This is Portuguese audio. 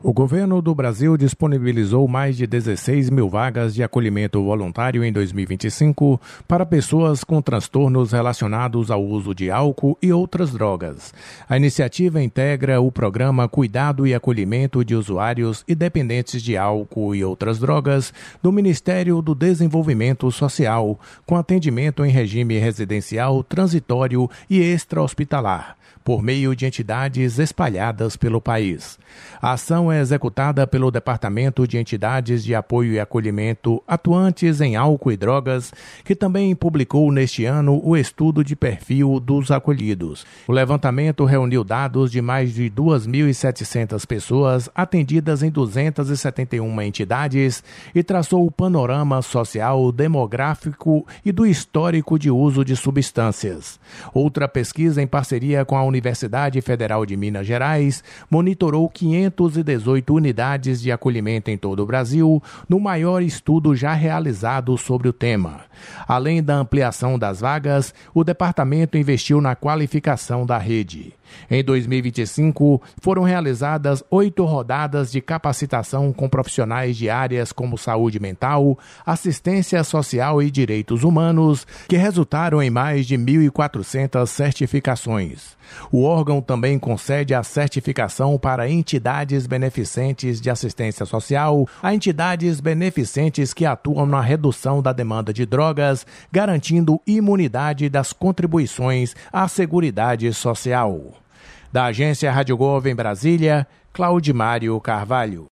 O governo do Brasil disponibilizou mais de 16 mil vagas de acolhimento voluntário em 2025 para pessoas com transtornos relacionados ao uso de álcool e outras drogas. A iniciativa integra o programa Cuidado e Acolhimento de Usuários e Dependentes de Álcool e Outras Drogas do Ministério do Desenvolvimento Social, com atendimento em regime residencial, transitório e extra-hospitalar, por meio de entidades espalhadas pelo país. A ação é executada pelo Departamento de Entidades de Apoio e Acolhimento atuantes em álcool e drogas, que também publicou neste ano o estudo de perfil dos acolhidos. O levantamento reuniu dados de mais de 2.700 pessoas atendidas em 271 entidades e traçou o panorama social, demográfico e do histórico de uso de substâncias. Outra pesquisa em parceria com a Universidade Federal de Minas Gerais monitorou 518 unidades de acolhimento em todo o Brasil, no maior estudo já realizado sobre o tema. Além da ampliação das vagas, o departamento investiu na qualificação da rede. Em 2025, foram realizadas 8 rodadas de capacitação com profissionais de áreas como saúde mental, assistência social e direitos humanos, que resultaram em mais de 1.400 certificações. O órgão também concede a certificação para entidades beneficentes de assistência social, a entidades beneficentes que atuam na redução da demanda de drogas, garantindo imunidade das contribuições à Seguridade Social. Da Agência Rádio Gov em Brasília, Claudimário Carvalho.